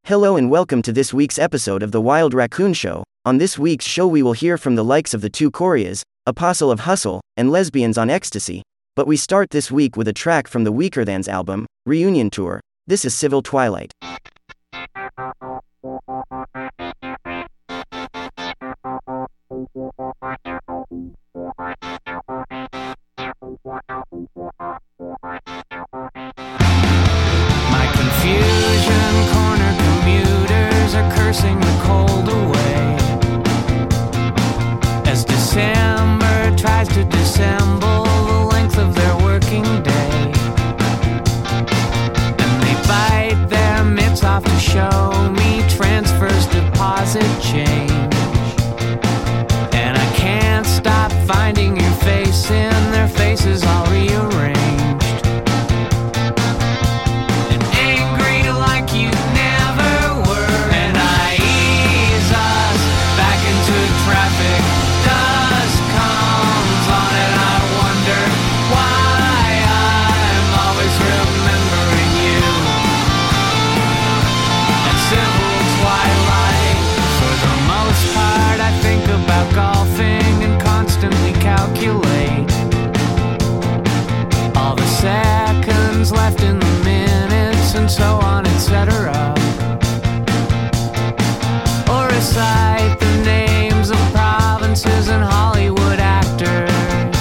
Hello and welcome to this week's episode of The Wild Raccoon Show. On this week's show we will hear from the likes of the Two Corias, Apostle of Hustle, and Lesbians on Ecstasy. But we start this week with a track from the Weakerthans album, Reunion Tour. This is Civil Twilight. My confusion corner commuters are cursing the cold away as December tries to dissemble the length of their working day, and they bite their mitts off to show me transfers deposit change, and I can't stop finding your face in their faces all rearranged. Golfing and constantly calculate all the seconds left in the minutes and so on, etc. Or recite the names of provinces and Hollywood actors.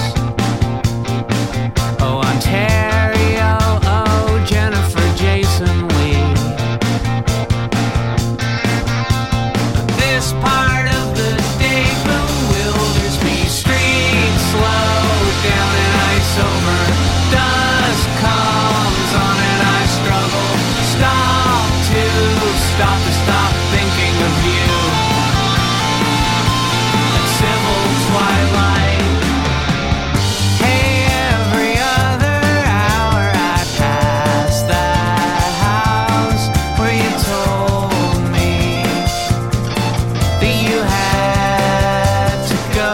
Oh, Ontario, oh, Jennifer Jason Leigh. But this part of the day bewilders me. Streets slow down and ice over. Dust comes on and I struggle. Stop to stop thinking of you. At Civil Twilight. Hey, every other hour I pass that house where you told me that you had to go.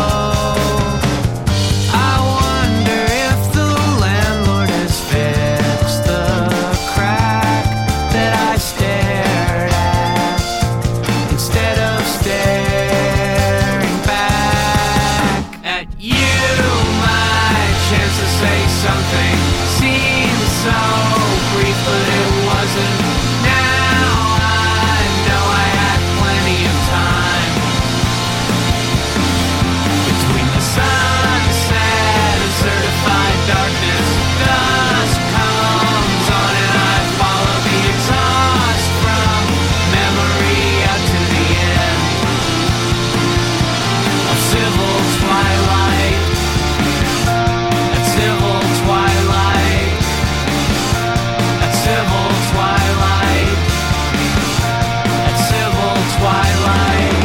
I wonder if the landlord has fixed the crack that I stared at instead of staring back at you. My chance to say something seemed so brief, but it wasn't. Now I know I had plenty of time between the sunset and certified darkness. Dust comes on and I follow the exhaust from memory out to the end of Civil Twilight. At Civil Twilight. At Civil Twilight. At Civil Twilight.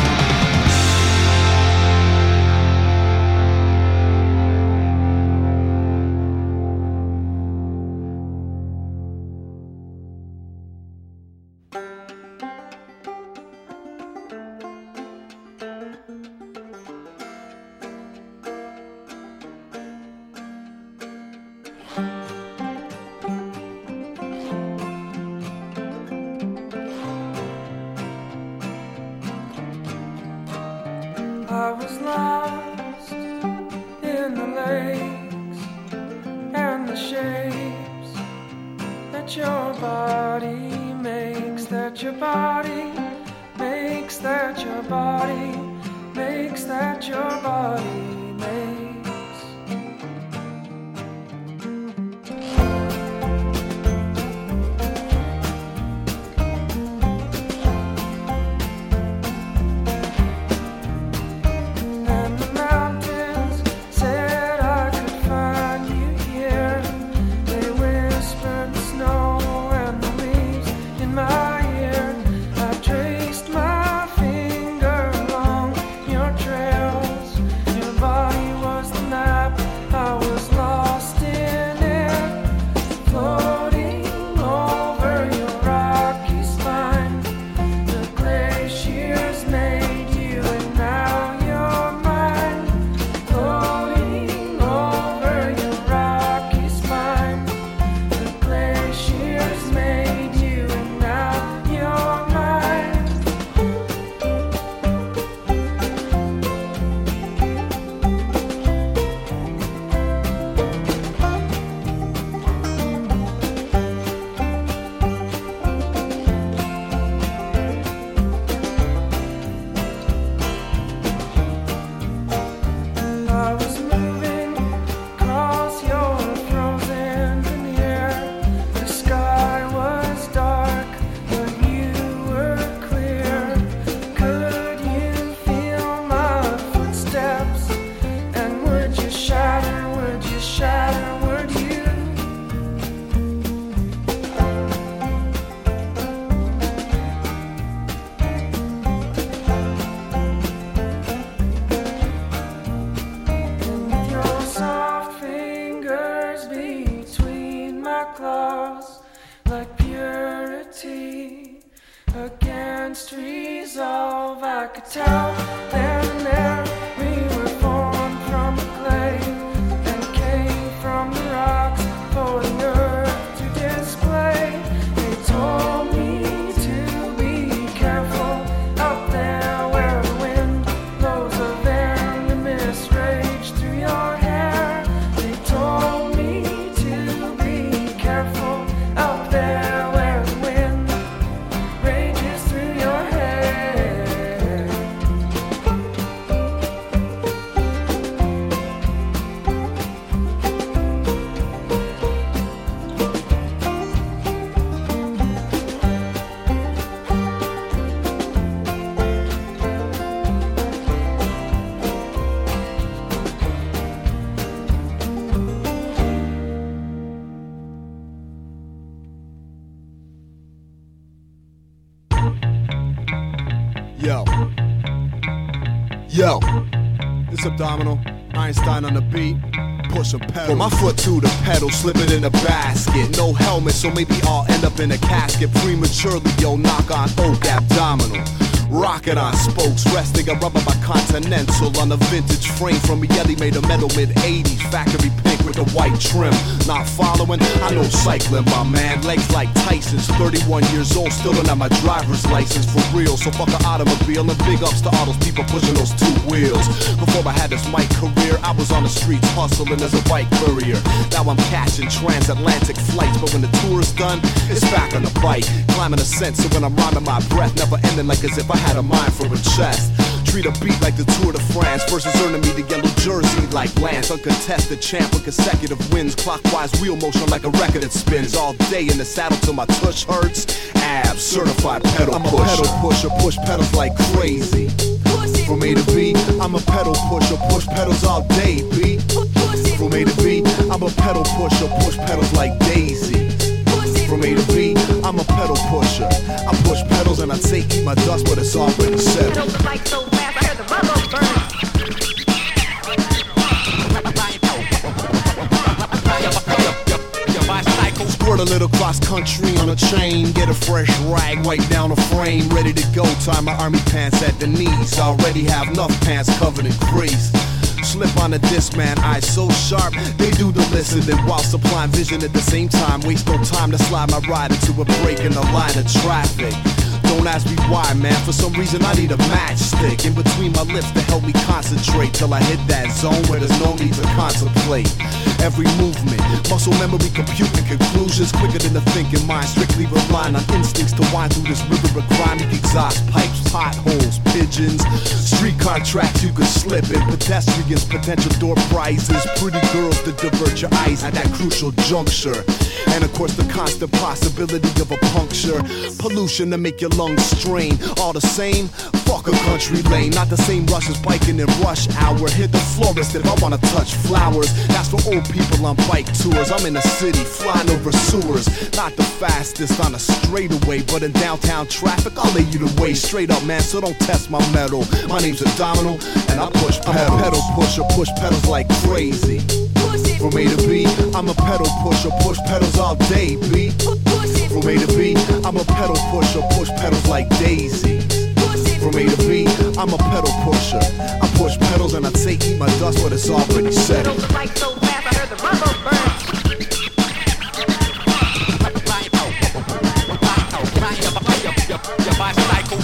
I was lost in the lakes and the shapes that your body makes, that your body makes, that your body makes, that your body makes. And the mountains said I could find you here. They whispered the snow and the leaves in my ear. I traced my finger along your trails. Your body against resolve. I could tell then and there we were formed from the clay and came from the rocks for the earth to display. They told me to be careful out there where the wind blows a venomous rage through your hair. They told me to be careful out there where the wind rages through your hair. Yo, it's Abdominal, Einstein on the beat, push a pedal. From my foot to the pedal, slip it in a basket. No helmet, so maybe I'll end up in a casket prematurely. Yo, knock on oak, Abdominal. Rocket on spokes, resting a rubber by Continental on a vintage frame from Yeti made of metal mid-80s. Factory pink with the white trim. Not following, I know cycling, my man. Legs like Tyson's, 31 years old, still don't have my driver's license for real. So fuck an automobile and big ups to all those people pushing those two wheels. Before I had this mic career, I was on the streets hustling as a bike courier. Now I'm catching transatlantic flights, but when the tour is done, it's back on the bike. Climbing a sensor when I'm rhyming my breath, never ending like as if I had a mind for a chest. Treat a beat like the Tour de France versus earning me the yellow jersey like Lance. Uncontested champ with consecutive wins. Clockwise wheel motion like a record that spins. All day in the saddle till my tush hurts. Abs, certified pedal pusher. I'm a pedal pusher, push pedals like crazy. From A to B, I'm a pedal pusher, push pedals all day, B. From A to B, I'm a pedal pusher, push pedals like Daisy. From A to B, I'm a pedal pusher. I push pedals and I take eat my dust, but it's already settled. Pedals are like so fast, I heard the rubber burn. Squirt a little cross country on a chain. Get a fresh rag, wipe down a frame. Ready to go, tie my army pants at the knees. Already have enough pants covered in grease. Slip on a disc, man, eyes so sharp. They do the listening while supplying vision at the same time. Waste no time to slide my ride into a break in the line of traffic. Don't ask me why, man, for some reason I need a matchstick in between my lips to help me concentrate till I hit that zone where there's no need to contemplate. Every movement, muscle memory, computing conclusions quicker than the thinking mind. Strictly relying on instincts to wind through this river of grimy exhaust pipes, potholes, pigeons, streetcar tracks you could slip in, pedestrians, potential door prizes, pretty girls to divert your eyes at that crucial juncture. And of course the constant possibility of a puncture, pollution to make your lungs strain. All the same, fuck a country lane. Not the same rush as biking in rush hour. Hit the florist if I wanna touch flowers. That's for old people on bike tours. I'm in the city, flying over sewers. Not the fastest on a straightaway, but in downtown traffic, I'll lay you the way. Straight up, man, so don't test my metal. My name's Abdominal, and I push pedals. I'm a pedal pusher, push pedals like crazy. From A to B, I'm a pedal pusher, push pedals all day, B. From A to B, I'm a pedal pusher, push pedals like Daisy. From A to B, I'm a pedal pusher. I push pedals and I take eat my dust, but it's already settled. Pedals are like so fast, I heard the rubber burn. Your bicycle.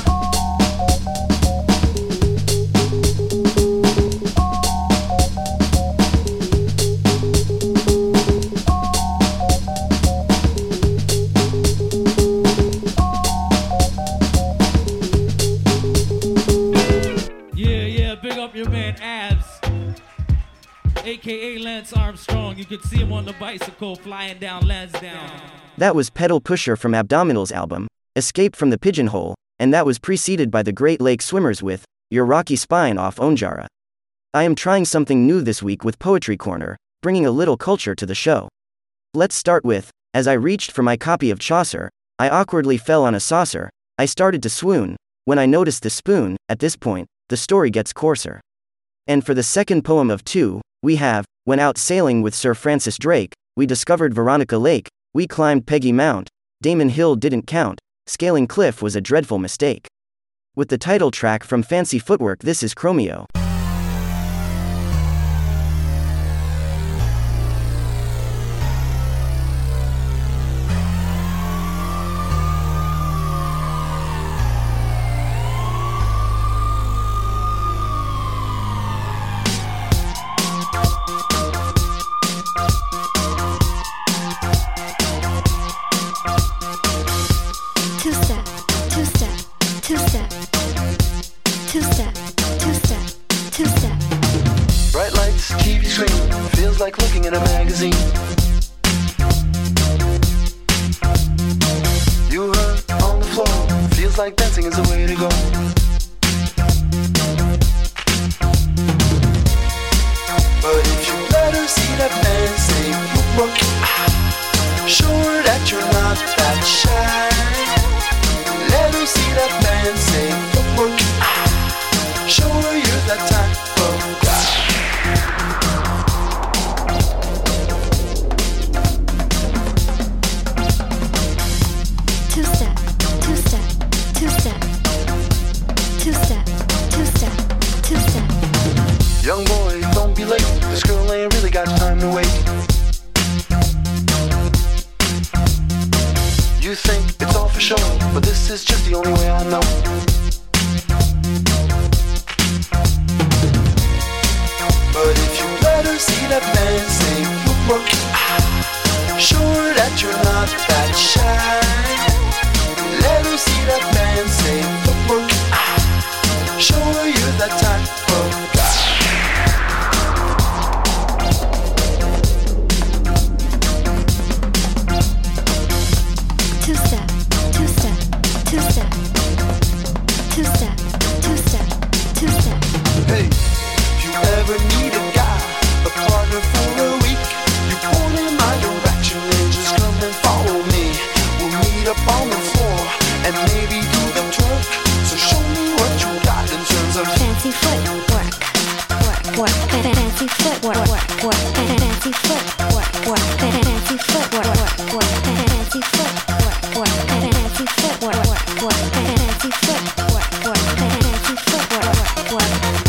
AKA Lance Armstrong. You could see him on the bicycle flying down Lansdowne. That was Pedal Pusher from Abdominal's album, Escape from the Pigeonhole, and that was preceded by the Great Lake Swimmers with Your Rocky Spine off Onjara. I am trying something new this week with Poetry Corner, bringing a little culture to the show. Let's start with, as I reached for my copy of Chaucer, I awkwardly fell on a saucer, I started to swoon, when I noticed the spoon. At this point, the story gets coarser. And for the second poem of two, we have, when out sailing with Sir Francis Drake, we discovered Veronica Lake, we climbed Peggy Mount, Damon Hill didn't count, scaling cliff was a dreadful mistake. With the title track from Fancy Footwork, this is Chromeo. Two-step, two-step, two-step, two-step, two-step, two-step. Bright lights, TV screen, feels like looking in a magazine. You hurt on the floor, feels like dancing is the way to go. But if you let her see that man say footwork, show her that you're not that shy. Let her see that man say footwork, show her you're that type of guy. Two-step, two-step, two-step, two-step, two-step, two-step. Young boy, don't be late. This girl ain't really got time to wait. You think it's all for show, but this is just the only way I know. But if you let her see that man say footwork, show her that you're not that shy. Let her see that man say footwork, show her you're that type of guy. Two-step, two-step, two-step, two-step, two-step, two-step. Hey, if you ever need a guy, a partner for a week, you point in my direction and just come and follow me. We'll meet up on the floor and maybe do the twerk. So show me what you got in terms of Fancy footwork, work, work, fancy footwork, work, work, fancy footwork, work, fancy footwork, work, work, fancy footwork, work, fancy footwork, work, work, fancy footwork, work, fancy footwork, work.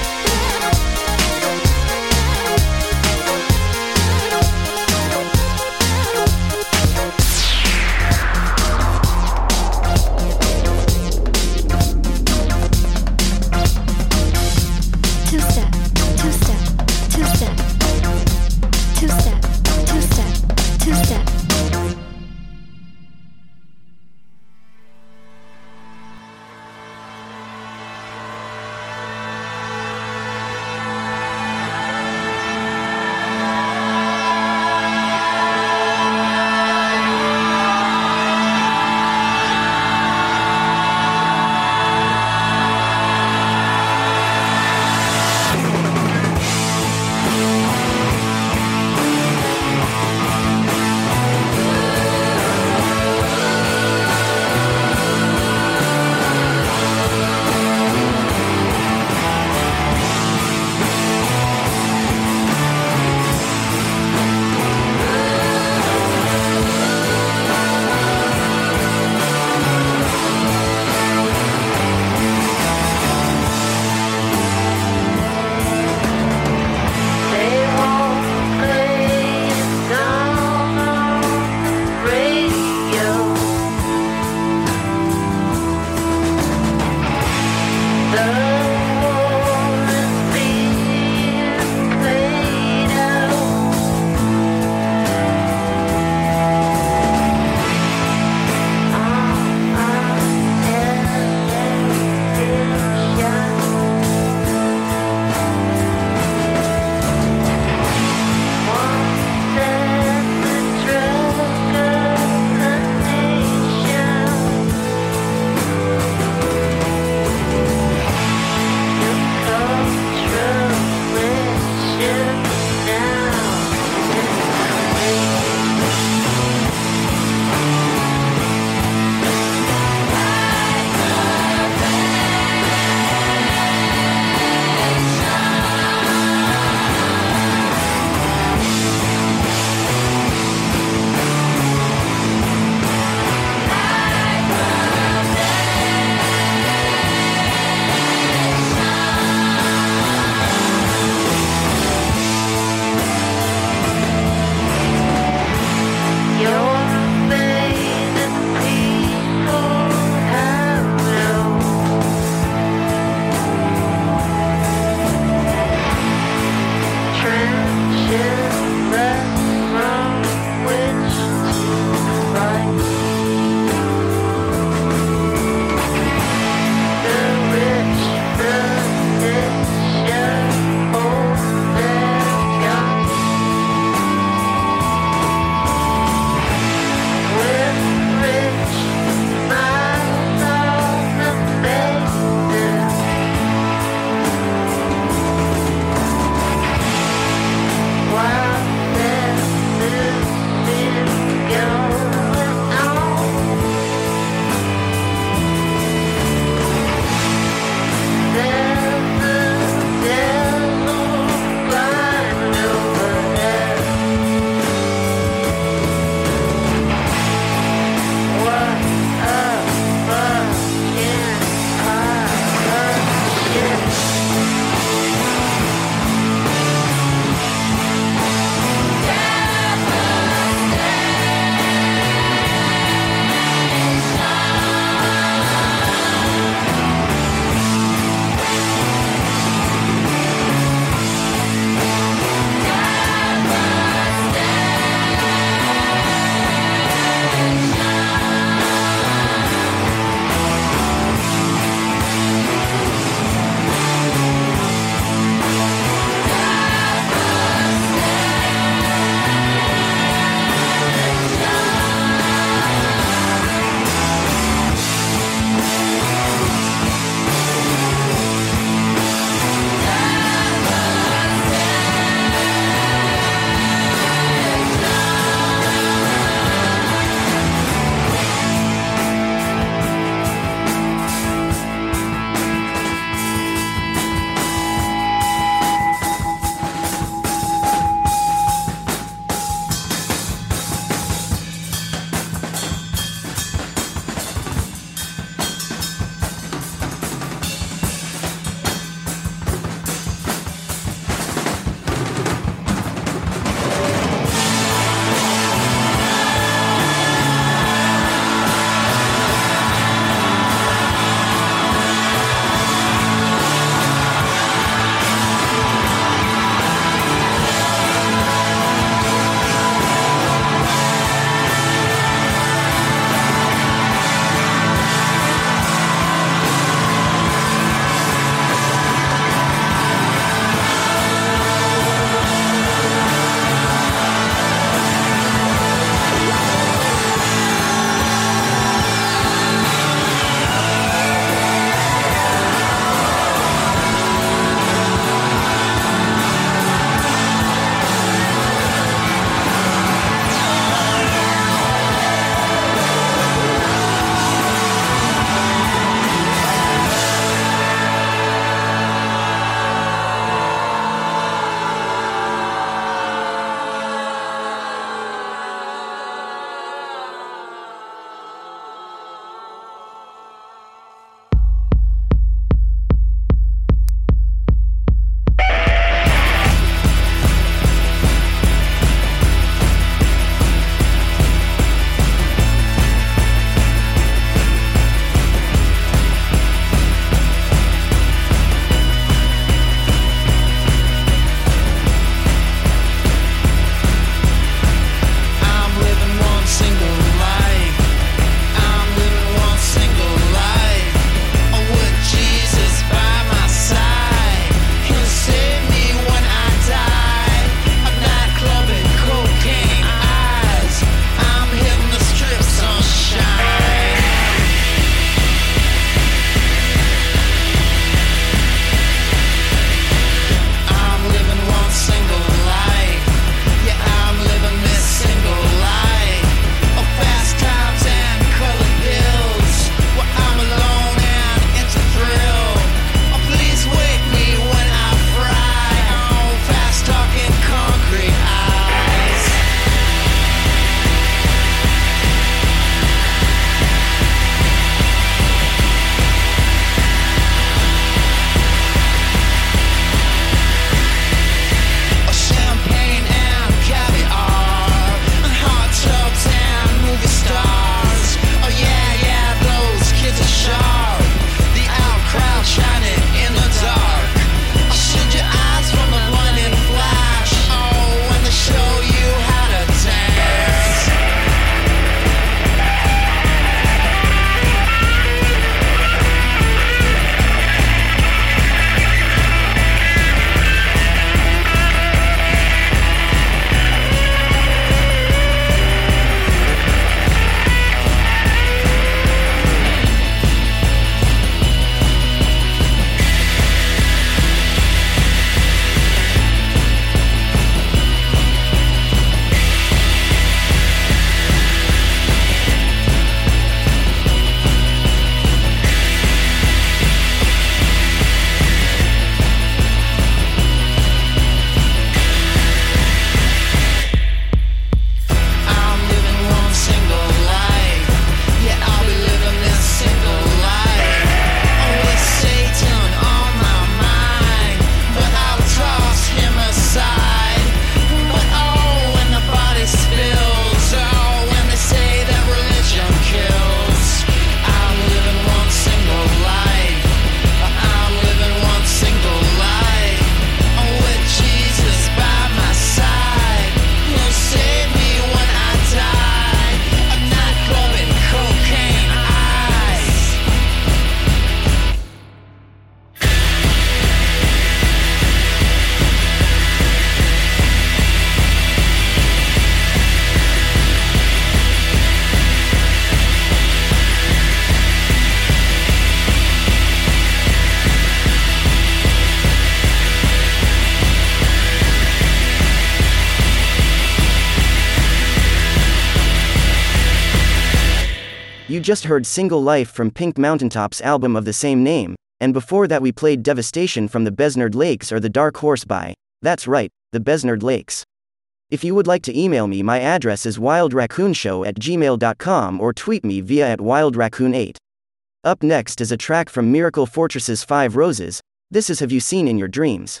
You just heard Single Life from Pink Mountaintop's album of the same name, and before that we played Devastation from the Besnard Lakes or the Dark Horse by, that's right, the Besnard Lakes. If you would like to email me, my address is wildraccoonshow@gmail.com or tweet me via @wildraccoon8. Up next is a track from Miracle Fortress's 5 Roses. This is Have You Seen in Your Dreams.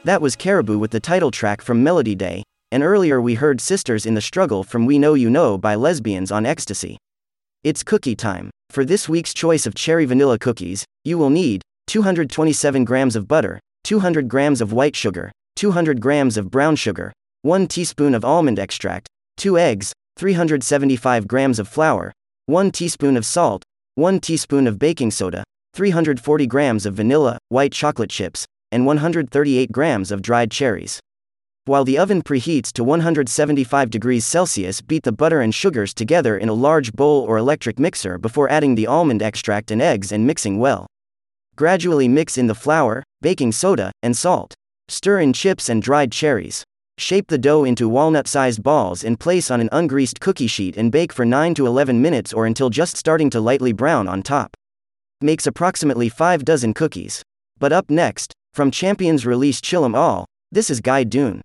That was Caribou with the title track from Melody Day, and earlier we heard Sisters in the Struggle from We Know You Know by Lesbians on Ecstasy. It's cookie time. For this week's choice of cherry vanilla cookies, you will need 227 grams of butter, 200 grams of white sugar, 200 grams of brown sugar, 1 teaspoon of almond extract, 2 eggs, 375 grams of flour, 1 teaspoon of salt, 1 teaspoon of baking soda, 340 grams of vanilla, white chocolate chips, and 138 grams of dried cherries. While the oven preheats to 175 degrees Celsius, beat the butter and sugars together in a large bowl or electric mixer before adding the almond extract and eggs and mixing well. Gradually mix in the flour, baking soda, and salt. Stir in chips and dried cherries. Shape the dough into walnut-sized balls and place on an ungreased cookie sheet and bake for 9 to 11 minutes or until just starting to lightly brown on top. Makes approximately 5 dozen cookies. But up next, from Champions release Chill 'Em All, this is Guy Dune.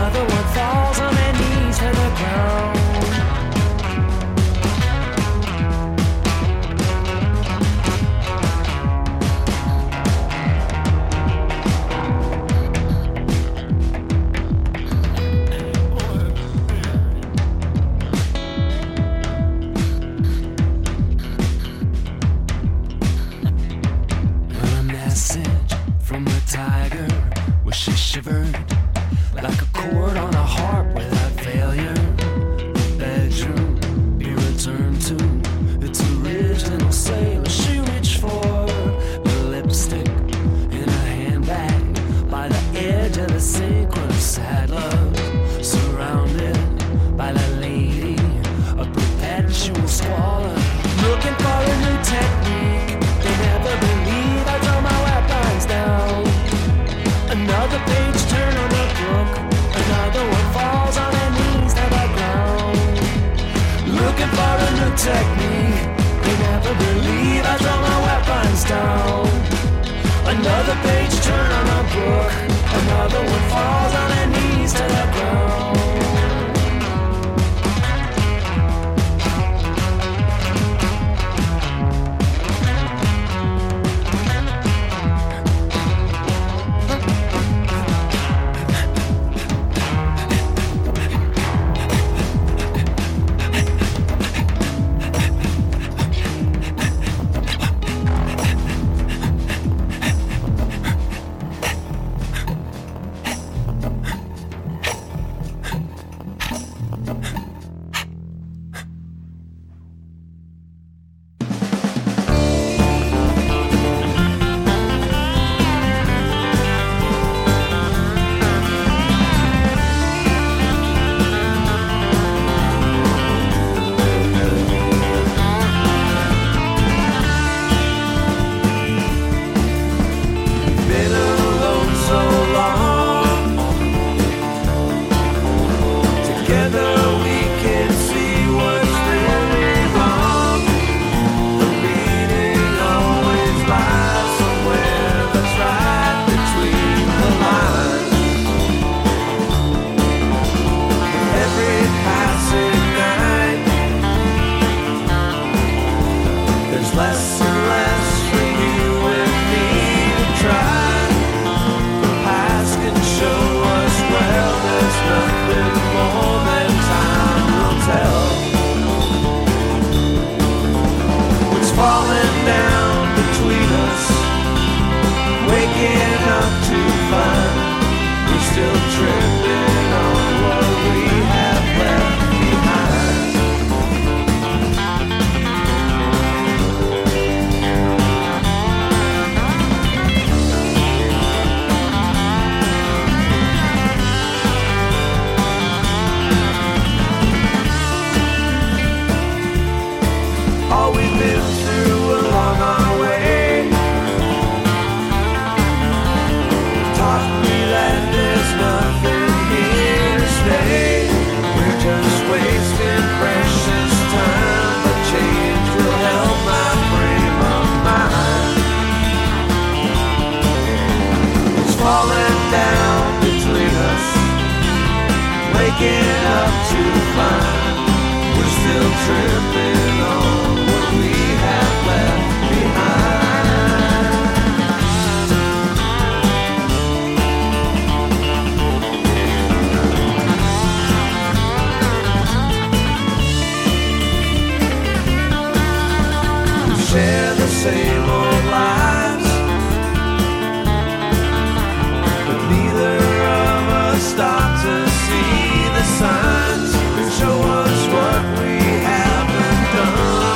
Another one falls on their knees to the ground. A message from the tiger where she shivered like a chord on a harp without failure. The bedroom be returned to its original sailor. She reached for the lipstick in a handbag by the edge of the sink with a sad love, surrounded by the lady of perpetual squalor. Looking for a new technique, they never believe I throw my weapons down. Another page turn on the book, another one falls on their knees to the ground. Looking for a new technique, they never believe I throw my weapons down. Another page turn on the book, another one falls on their knees to the ground. Been alone so long. Together we can see what's really wrong. The meaning always lies somewhere that's right between the lines. Every passing night, there's less and less for you and me to try. The past can show us well, there's nothing more than time will tell. What's falling down between us, waking up to find we're still tripping on what we have left behind. All we've been through along our way taught me that there's nothing here to stay. We're just wasting precious time, but change will help my frame of mind. It's falling down between us, waking up to find we're still tripping on what we have left behind. We share the same old lives, but neither of us stop to see the signs that show us what we haven't done.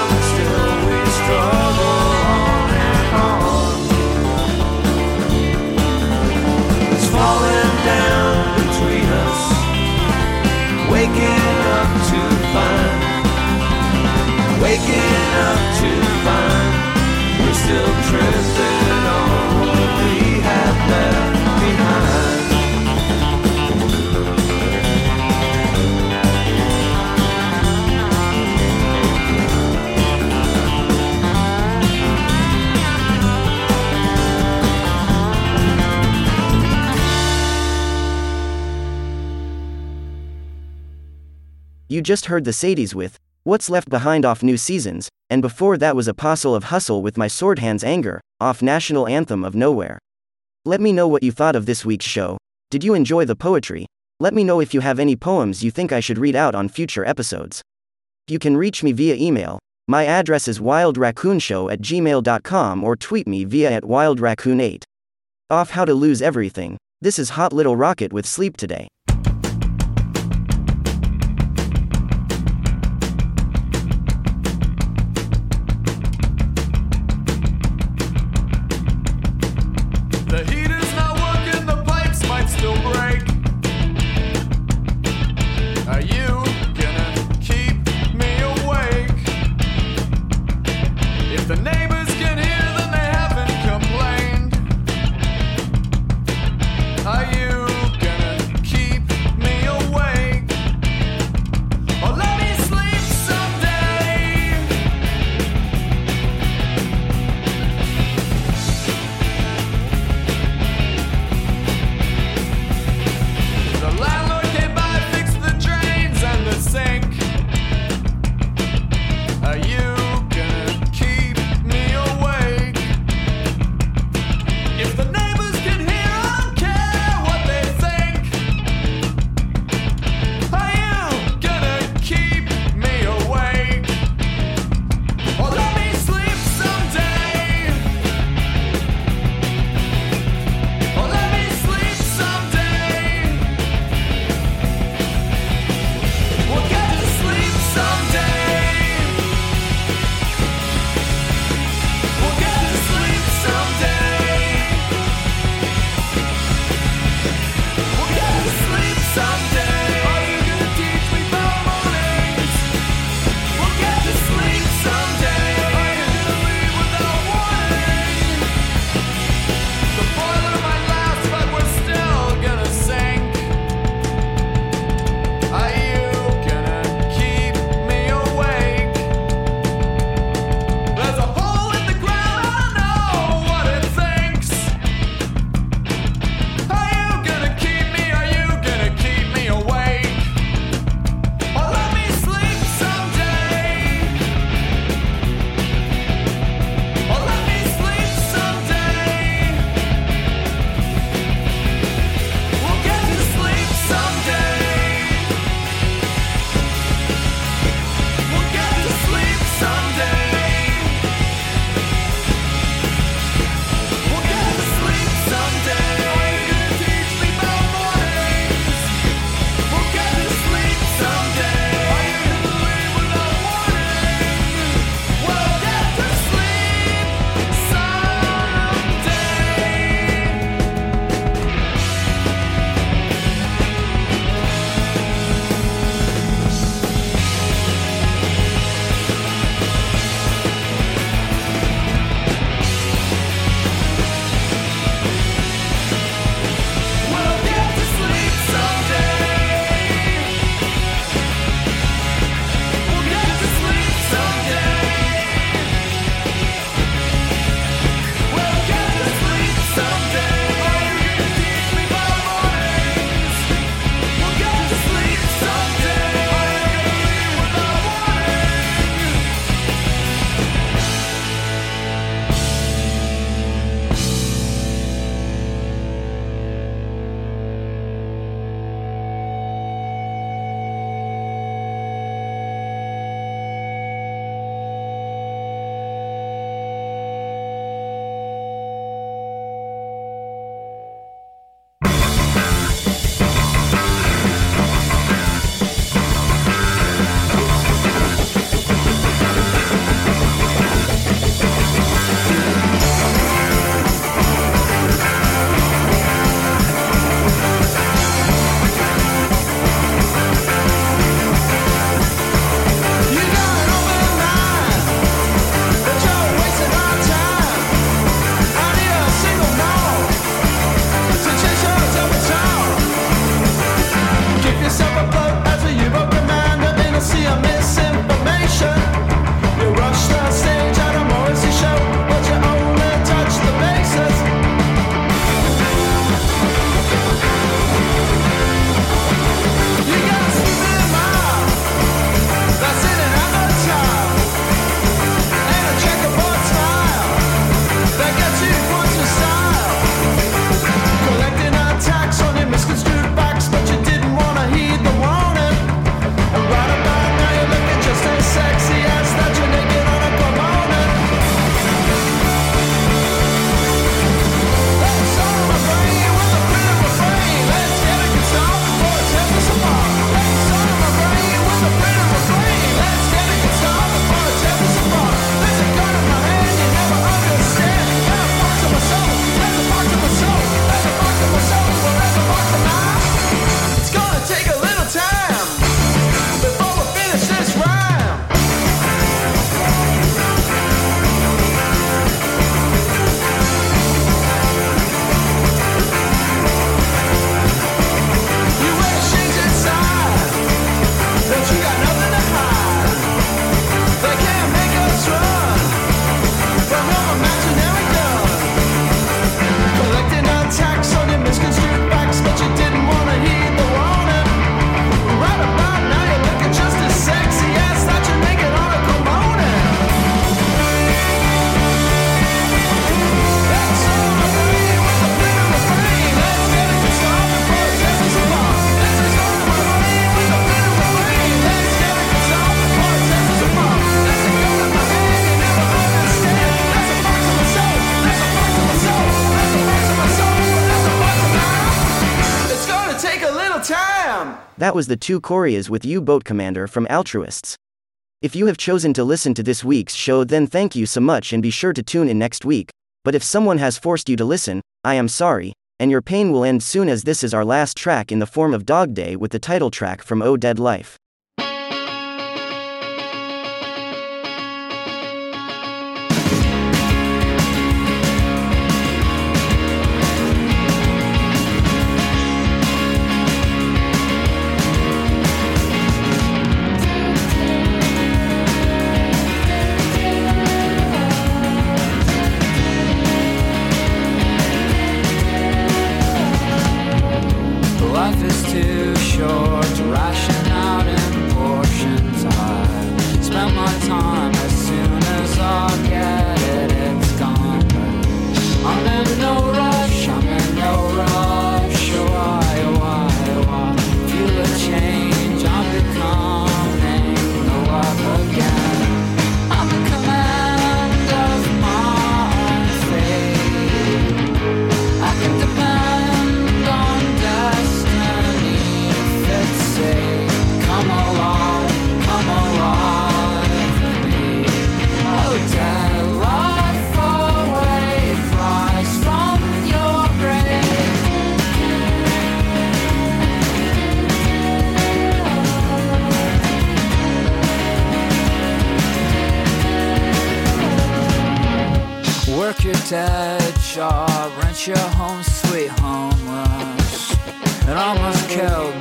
You just heard the Sadies with What's Left Behind off New Seasons, and before that was Apostle of Hustle with My Sword Hands Anger, off National Anthem of Nowhere. Let me know what you thought of this week's show. Did you enjoy the poetry? Let me know if you have any poems you think I should read out on future episodes. You can reach me via email. My address is wildraccoonshow@gmail.com or tweet me via @wildraccoon8. Off How to Lose Everything. This is Hot Little Rocket with Sleep Today. The heater's not working, the pipes might still break. Are you gonna keep me awake? If the neighbors can hear, then they haven't complained. Are you gonna keep Bam! That was the two Koreas with U-Boat Commander from Altruists. If you have chosen to listen to this week's show, then thank you so much and be sure to tune in next week. But if someone has forced you to listen, I am sorry, and your pain will end soon, as this is our last track in the form of Dog Day with the title track from Oh Dead Life. Life is too short to ration out in portions. I spend my time as soon as I get it, it's gone. I'm in no rush, I'm in no rush. Why? Feel a change, I'm becoming the life again. I'm in command of my own fate. I can depend on destiny if it say, come alive with me. Oh, dead life away, rise from your grave. Work your dead job, rent your home, sweet homeless. It almost killed